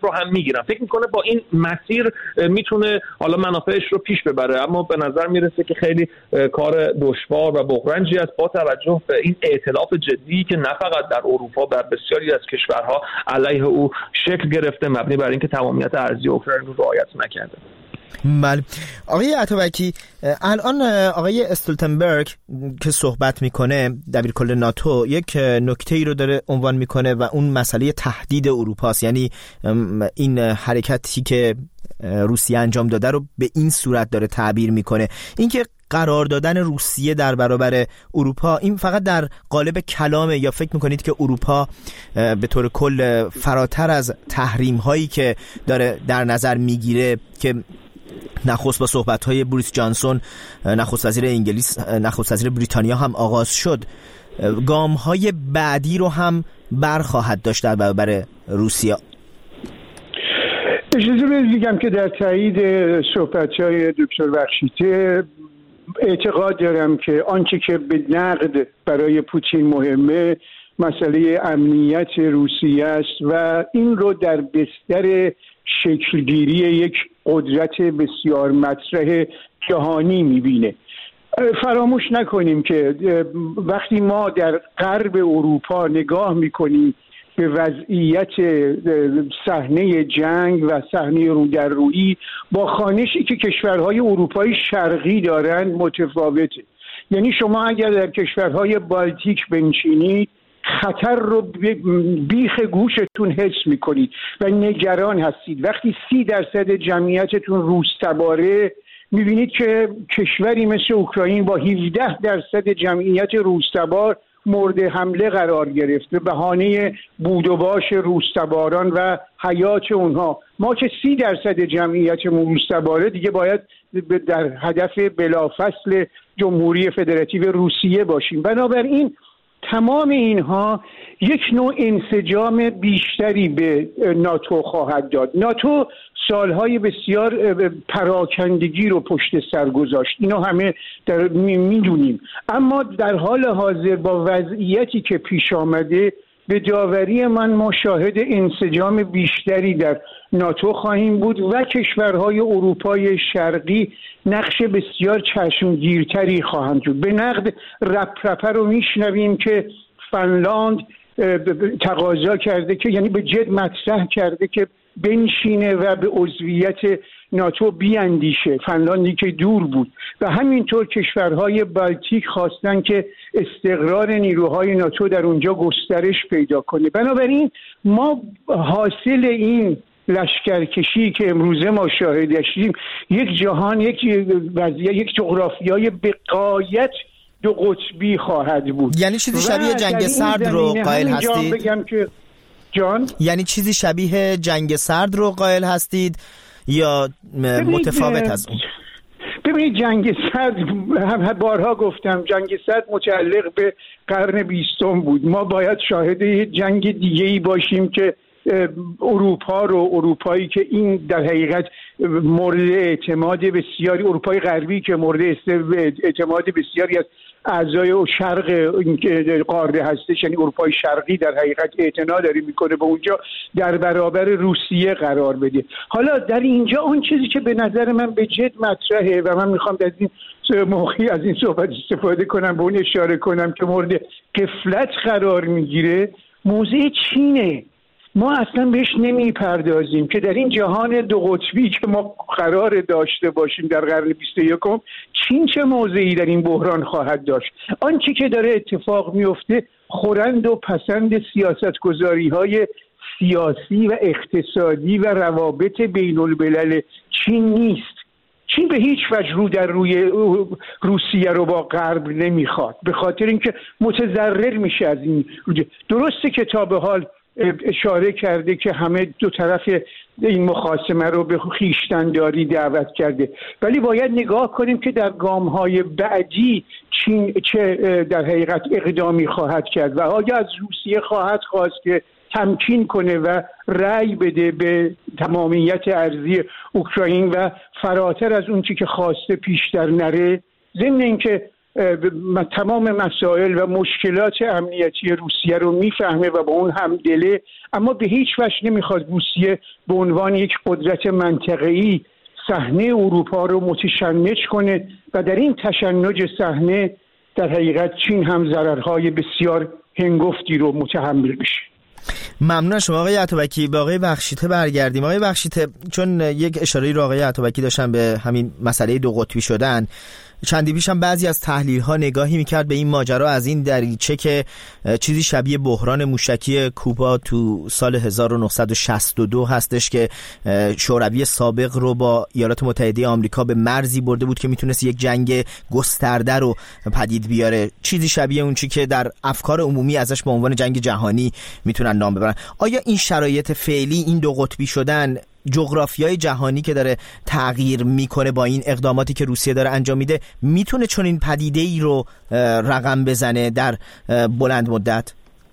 رو هم میگیرن. فکر میکنه با این مسیر میتونه حالا منافعش رو پیش ببره، اما به نظر میرسه که خیلی کار دشوار و بغرنجی است با توجه به این ائتلاف جدی که نه فقط در اروپا، در بسیاری از کشورها علیه او شکل گرفته، مبنی بر اینکه تمامیت ارضی اوکراین رو رعایت نکرده. بله آقای عطابکی، الان آقای استولتنبرگ که صحبت میکنه، دبیرکل ناتو، یک نکته ای رو داره عنوان میکنه و اون مسئله تهدید اروپاست. یعنی این حرکتی که روسیه انجام داده رو به این صورت داره تعبیر میکنه، اینکه قرار دادن روسیه در برابر اروپا این فقط در قالب کلامه، یا فکر میکنید که اروپا به طور کل فراتر از تحریم هایی که داره در نظر میگیره که نخست با صحبت‌های بوریس جانسون نخست وزیر انگلیس، نخست وزیر بریتانیا هم آغاز شد، گام‌های بعدی رو هم برخواهد داشت در برابر روسیه؟ اجازه بدید بگم که در تایید صحبت‌های دکتر بخشیته اعتقاد دارم که آنچه که به نقد برای پوتین مهمه مسئله امنیت روسیه است و این رو در بستر شکلگیری یک قدرت بسیار مطرح جهانی میبینه. فراموش نکنیم که وقتی ما در غرب اروپا نگاه میکنیم به وضعیت صحنه جنگ و صحنه رودررویی، با خوانشی که کشورهای اروپای شرقی دارن متفاوته. یعنی شما اگر در کشورهای بالتیک بنشینید خطر رو بیخ گوشتون حس میکنید و نگران هستید. وقتی 30% جمعیتتون روس‌تباره، میبینید که کشوری مثل اوکراین با 17% جمعیت روس‌تبار مورد حمله قرار گرفت به بهانه بود و باش روس‌تباران و حیات اونها. ما که 30% جمعیتمون روس‌تباره، دیگه باید در هدف بلافصل جمهوری فدراتیو روسیه باشیم. بنابراین تمام اینها یک نوع انسجام بیشتری به ناتو خواهد داد. ناتو سالهای بسیار پراکندگی رو پشت سر گذاشت، اینا همه میدونیم، اما در حال حاضر با وضعیتی که پیش آمده به داوری ما شاهد انسجام بیشتری در ناتو خواهیم بود و کشورهای اروپای شرقی نقش بسیار چشمگیرتری خواهند بود. به نقد رپرپه رو میشنویم که فنلاند تقاضا کرده که، یعنی به جد مطرح کرده که بنشینه و به عضویت ناتو بیاندیشه، فنلاندی که دور بود، و همینطور کشورهای بالتیک خواستن که استقرار نیروهای ناتو در اونجا گسترش پیدا کنه. بنابراین ما حاصل این لشکرکشی که امروزه ما شاهدشیم یک جهان، یک وضعیت، یک جغرافیای به غایت دو قطبی خواهد بود. یعنی چیزی شبیه جنگ سرد رو قائل هستید؟ بگم که جان، یعنی چیزی شبیه جنگ سرد رو قائل هستید یا متفاوت از اون؟ ببینید جنگ سرد، هم بارها گفتم، جنگ سرد متعلق به قرن 20 بود. ما باید شاهد یه جنگ دیگه‌ای باشیم که اروپایی که این در حقیقت مورد اعتماد بسیاری، اروپای غربی که مورد اعتماد بسیاری از اعضای شرق قاره هستش، یعنی اروپای شرقی در حقیقت اعتنا داره میکنه به اونجا، در برابر روسیه قرار بده. حالا در اینجا اون چیزی که به نظر من به جد مطرحه و من میخوام از این موقعی از این صحبت استفاده کنم، به اون اشاره کنم که مورد غفلت قرار میگیره، موضع چینه. ما اصلا بهش نمیپردازیم که در این جهان دو قطبی که ما قرار داشته باشیم در قرن 21 چین چه موضعی در این بحران خواهد داشت. آنچه که داره اتفاق میفته خورند و پسند سیاستگذاری‌های سیاسی و اقتصادی و روابط بین الملل چین نیست. چین به هیچ وجه رو در روی روسیه رو با غرب نمیخواد، به خاطر اینکه متضرر میشه از این. درسته که تا به حال اشاره کرده که همه دو طرف این مخاصمه رو به خویشتن‌داری دعوت کرده، ولی باید نگاه کنیم که در گام‌های بعدی چین چه در حقیقت اقدامی خواهد کرد و آیا از روسیه خواهد خواست که تمکین کنه و رأی بده به تمامیت ارضی اوکراین و فراتر از اون چی که خواسته پیشتر نره. ضمن اینکه تمام مسائل و مشکلات امنیتی روسیه رو میفهمه و با اون همدله، اما به هیچ وجه نمیخواد روسیه به عنوان یک قدرت منطقه‌ای صحنه اروپا رو متشنج کنه و در این تشنج صحنه در حقیقت چین هم ضررهای بسیار هنگفتی رو متحمل بشه. ممنون شما آقای عطابکی. به آقای بخشیته برگردیم. آقای بخشیته، چون یک اشاره رو آقای عطابکی داشتن به همین مسئله دو قطبی شدن، چندی پیش هم بعضی از تحلیل ها نگاهی میکرد به این ماجرا از این دریچه که چیزی شبیه بحران موشکی کوبا تو سال 1962 هستش که شوروی سابق رو با ایالات متحده آمریکا به مرزی برده بود که میتونست یک جنگ گسترده رو پدید بیاره، چیزی شبیه اون چی که در افکار عمومی ازش به عنوان جنگ جهانی میتونن نام ببرن. آیا این شرایط فعلی، این دو قطبی شدن، جغرافیای جهانی که داره تغییر میکنه با این اقداماتی که روسیه داره انجام میده، میتونه چون این پدیده ای رو رقم بزنه در بلند مدت؟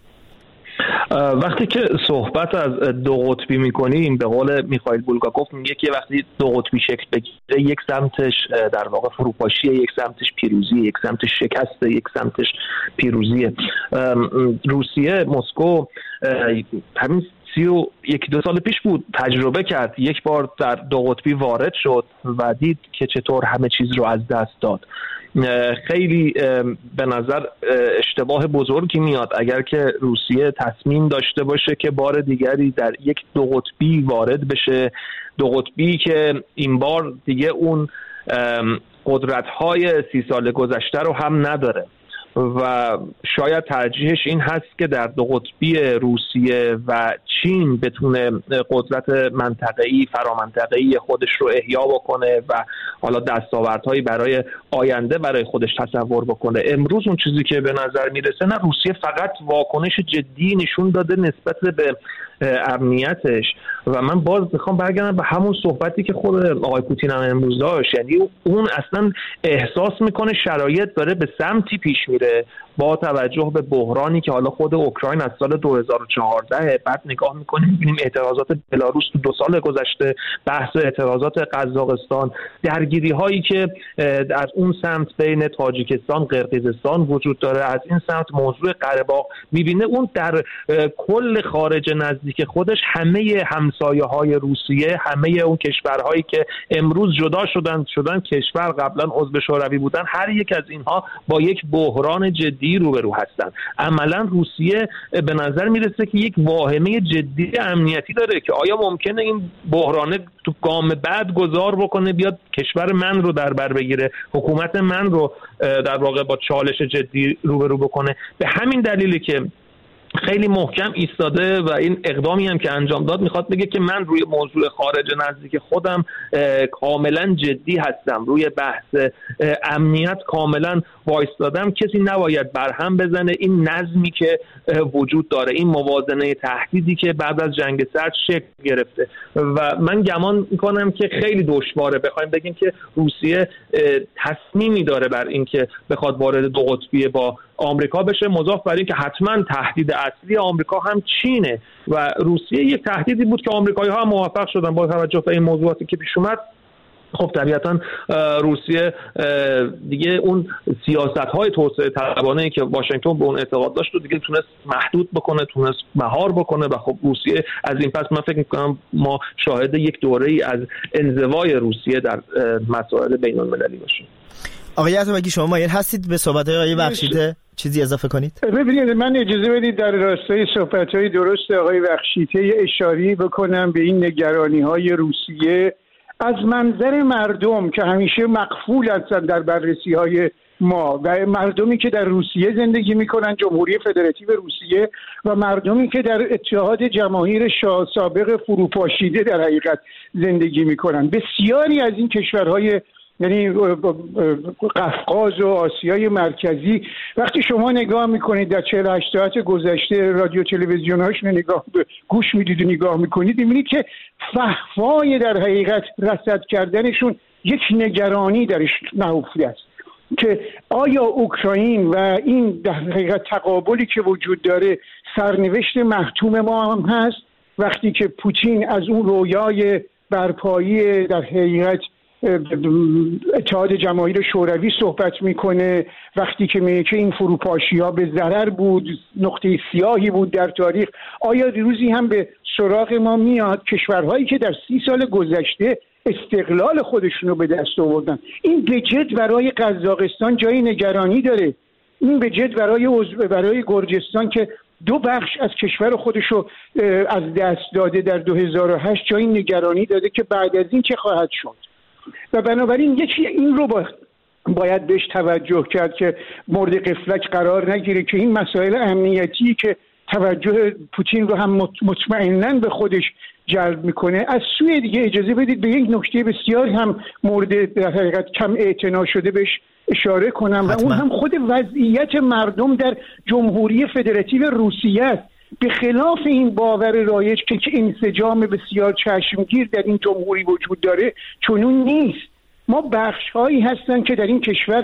وقتی که صحبت از دو قطبی میکنیم، به قول میخائیل بولگاکوف میگه که وقتی دو قطبی شکل بگیره، یک سمتش در واقع فروپاشیه، یک سمتش پیروزی، یک سمتش شکسته، یک سمتش پیروزیه. روسیه، مسکو همین 31-2 سال پیش بود تجربه کرد، یک بار در دو قطبی وارد شد و دید که چطور همه چیز رو از دست داد. خیلی به نظر اشتباه بزرگی میاد اگر که روسیه تصمیم داشته باشه که بار دیگری در یک دو قطبی وارد بشه، دو قطبی که این بار دیگه اون قدرت‌های 30 سال گذشته رو هم نداره و شاید ترجیحش این هست که در دو قطبی روسیه و چین بتونه قدرت منطقه‌ای، فرامنطقه‌ای خودش رو احیا بکنه و حالا دستاوردهایی برای آینده برای خودش تصور بکنه. امروز اون چیزی که به نظر میرسه، نه روسیه فقط واکنش جدی نشون داده نسبت به امنیتش و من باز میخوام برگردم به همون صحبتی که خود آقای پوتین هم امروز داشت، یعنی اون اصلا احساس میکنه شرایط داره به سمتی پیش میره با توجه به بحرانی که حالا خود اوکراین از سال 2014 بعد نگاه میکنیم میبینیم اعتراضات بلاروس تو 2 سال گذشته، بحث اعتراضات قزاقستان، درگیری هایی که از اون سمت بین تاجیکستان، قرقیزستان وجود داره، از این سمت موضوع قره باغ، میبینه اون در کل خارج نزدیک خودش همه همسایه های روسیه، همه اون کشورهایی که امروز جدا شدن کشور قبلا عضو شوروی بودن، هر یک از اینها با یک بحران جدی روبرو هستن. عملا روسیه به نظر میرسه که یک واهمه جدی امنیتی داره که آیا ممکنه این بحران تو گام بعد گذار بکنه بیاد کشور من رو در بر بگیره، حکومت من رو در واقع با چالش جدی روبرو بکنه. به همین دلیلی که خیلی محکم ایستاده و این اقدامی هم که انجام داد میخواد بگه که من روی موضوع خارج نزدیک خودم کاملا جدی هستم، روی بحث امنیت کاملا وایستادم، کسی نباید برهم بزنه این نظمی که وجود داره، این موازنه تهدیدی که بعد از جنگ سرد شکل گرفته و من گمان میکنم که خیلی دشواره بخوایم بگیم که روسیه تصمیمی داره بر این که بخواد وارد دو قطبی با آمریکا بشه، مضاف بر این که حتما تهدید اصلی آمریکا هم چینه و روسیه یک تهدیدی بود که آمریکایی‌ها هم موفق شدن با توجه به این موضوعاتی که پیش اومد. خب طبیعتا روسیه دیگه اون سیاست‌های توسعه طلبانه‌ای که واشنگتن به اون اعتقاد داشت رو دیگه تونست محدود بکنه، تونست مهار بکنه و خب روسیه از این پس من فکر می‌کنم ما شاهد یک دوره‌ای از انزوای روسیه در مسائل بین‌المللی باشیم. آقای عطابکی شما مایل هستید به صحبت‌های آقای بخشیته چیزی اضافه کنید؟ ببینید من اجازه بدید در راستای صحبت‌های درست آقای بخشیته اشاره بکنم به این نگرانی‌های روسیه از منظر مردم که همیشه مغفول هستند در بررسی‌های ما و مردمی که در روسیه زندگی میکنن، جمهوری فدراتیو روسیه و مردمی که در اتحاد جماهیر شاه سابق فروپاشیده در حقیقت زندگی میکنن. بسیاری از این کشورهای یعنی قفقاز و آسیای مرکزی وقتی شما نگاه میکنید در 48 ساعت گذشته رادیو تلویزیون‌هاش گوش میدید و نگاه میکنید میبینید که فحوای در حقیقت رصد کردنشون یک نگرانی درش نهفته است که آیا اوکراین و این در حقیقت تقابلی که وجود داره سرنوشت محتوم ما هم هست وقتی که پوتین از اون رویای برپایی در حقیقت اتحاد جماهیر شوروی صحبت میکنه، وقتی که میگه که این فروپاشی‌ها به ضرر بود، نقطه سیاهی بود در تاریخ. آیا روزی هم به سراغ ما میاد کشورهایی که در 30 سال گذشته استقلال خودشون رو به دست آوردن؟ این به جد برای قزاقستان جای نگرانی داره، این به جد برای گرجستان که 2 بخش از کشور خودش رو از دست داده در 2008 جای نگرانی داده که بعد از این چه خواهد شد. و بنابراین یکی این رو باید بهش توجه کرد که مورد غفلت قرار نگیره که این مسائل امنیتی که توجه پوتین رو هم مطمئناً به خودش جلب میکنه، از سوی دیگه اجازه بدید به یک نکته بسیار هم مورد در حقیقت کم اعتنا شده بهش اشاره کنم و اون هم خود وضعیت مردم در جمهوری فدراتیو روسیه است. به خلاف این باور رایج که انسجام بسیار چشمگیر در این جمهوری وجود داره، چنون نیست. ما بخش‌هایی هستن که در این کشور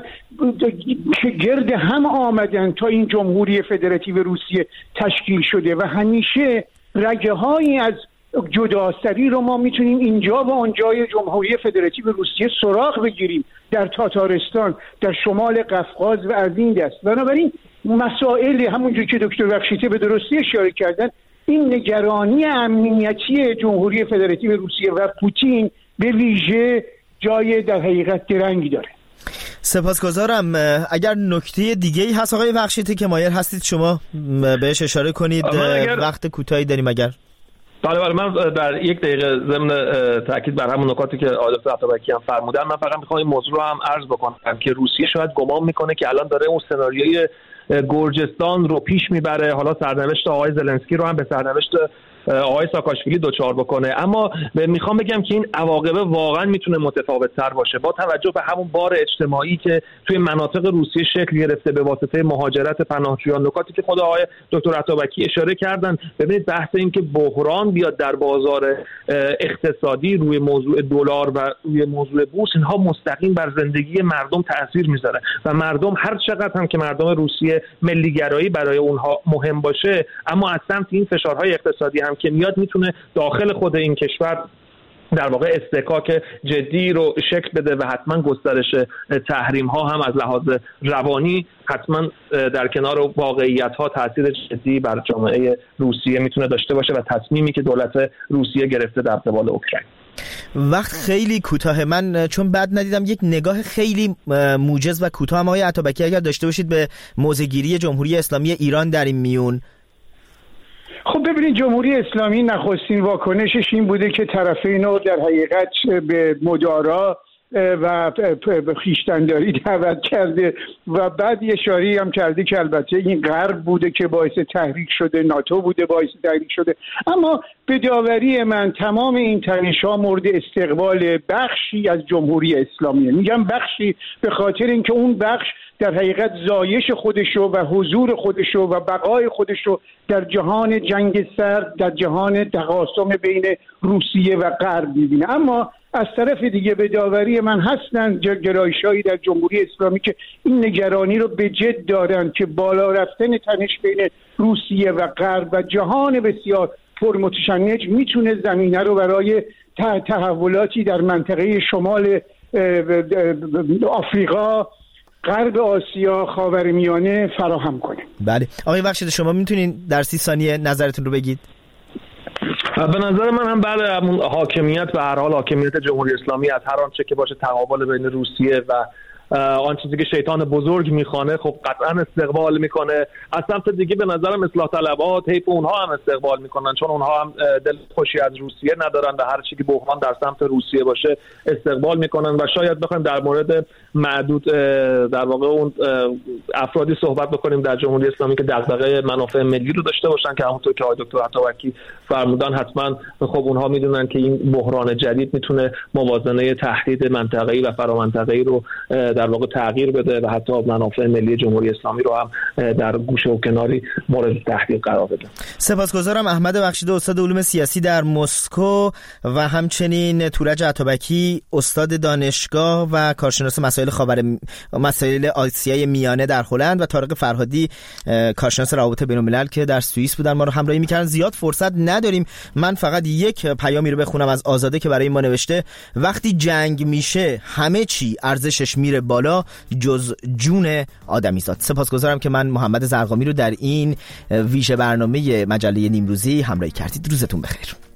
که گرد هم آمدن تا این جمهوری فدراتیو روسیه تشکیل شده و همیشه رگه‌هایی از جداسری رو ما میتونیم اینجا و آنجای جمهوری فدراتیو روسیه سراغ بگیریم، در تاتارستان، در شمال قفقاز و از این دست. بنابراین مسائل همونجور که دکتر بخشیته به درستی اشاره کردن، این نگرانی امنیتی جمهوری فدراتیو روسیه و پوتین به ویژه جای در حقیقت درنگی داره. سپاسگزارم. اگر نکته دیگه‌ای هست آقای بخشیته که مایل هستید شما بهش اشاره کنید، وقت کوتاهی داریم. اگر بله من در 1 دقیقه ضمن تاکید بر همون نکاتی که آقای دکتر عطابکی هم فرمودن، من فقط میخوام این موضوع رو هم عرض بکنم که روسیه شاید گمان میکنه که الان داره اون سناریوی گرجستان رو پیش میبره، حالا سرنوشت آقای زلنسکی رو هم به سرنوشت آقای ساکاشویلی دوچار بکنه. اما میخوام بگم که این عواقب واقعا میتونه متفاوت تر باشه با توجه به همون بار اجتماعی که توی مناطق روسیه شکل گرفته به واسطه مهاجرت پناهجویان، نکاتی که خود آقای دکتر عطابکی اشاره کردن. ببینید بحث این که بحران بیاد در بازار اقتصادی روی موضوع دلار و روی موضوع بورس، اینها مستقیم بر زندگی مردم تاثیر میذاره و مردم هر چقدر هم که مردم روسیه ملیگرایی برای اونها مهم باشه، اما از سمت این فشارهای اقتصادی هم که میاد میتونه داخل خود این کشور در واقع استحکاک جدی رو شکل بده و حتما گسترش تحریم ها هم از لحاظ روانی حتما در کنار واقعیت ها تاثیر جدی بر جامعه روسیه میتونه داشته باشه و تصمیمی که دولت روسیه گرفته در قبال اوکراین. وقت خیلی کوتاه، من چون بعد ندیدم یک نگاه خیلی موجز و کوتاه آقای عطابکی اگر داشته باشید به موضع‌گیری جمهوری اسلامی ایران در این میون. خب ببینید، جمهوری اسلامی نخستین واکنشش این بوده که طرفین رو در حقیقت به مدارا و خویشتن‌داری دعوت کرده و بعد یه اشاره هم کرده که البته این غرب بوده که باعث تحریک شده، ناتو بوده باعث تحریک شده. اما به داوری من تمام این تنش‌ها مورد استقبال بخشی از جمهوری اسلامیه. میگم بخشی به خاطر اینکه اون بخش در حقیقت زایش خودشو و حضور خودشو و بقای خودشو در جهان جنگ سرد، در جهان تقاسم بین روسیه و غرب می‌بینه. اما از طرف دیگه به داوری من هستن گرایش‌هایی در جمهوری اسلامی که این نگرانی رو به جد دارن که بالا رفتن تنش بین روسیه و غرب و جهان بسیار پرمتشنج میتونه زمینه رو برای تحولاتی در منطقه شمال آفریقا، غرب آسیا، خاورمیانه فراهم کنه. بله آقای بخشیده، شما میتونین در 30 ثانیه نظرتون رو بگید؟ به نظر من هم بله، همون حاکمیت به هر حال حاکمیت جمهوری اسلامی از هر آنچه که باشه تقابل بین روسیه و آن چیزی که شیطان بزرگ میخوانه خب قطعا استقبال میکنه. از سمت دیگه به نظرم اصلاح طلبات حیف اونها هم استقبال میکنن، چون اونها هم دل خوشی از روسیه ندارن و هر چیزی که بحران در سمت روسیه باشه استقبال میکنن. و شاید بخوایم در مورد معدود در واقع اون افرادی صحبت بکنیم در جمهوری اسلامی که دغدغه منافع ملی رو داشته باشن که همونطور که آقای دکتر عطابکی فرمودن حتما خب اونها میدونن که این بحران جدید میتونه موازنه تهدید منطقه‌ای و فرامنطقه‌ای رو در واقع تغییر بده و حتی منافع ملی جمهوری اسلامی رو هم در گوشه و کناری مورد تهدید قرار بده. سپاسگزارم احمد بخشیده، استاد علوم سیاسی در مسکو، و همچنین تورج عطابکی، استاد دانشگاه و کارشناس مسائل آسیای میانه در هلند، و طارق فرهادی، کارشناس روابط بین‌الملل که در سوئیس بودن ما رو همراهی می‌کردن. زیاد فرصت نداریم، من فقط یک پیامی رو بخونم از آزاده که برای ما نوشته: وقتی جنگ میشه همه چی ارزشش میره بالا جز جون آدمیزاد. سپاسگزارم که من محمد زرقامی رو در این ویژه برنامه مجله نیمروزی همراهی کردید. روزتون بخیر.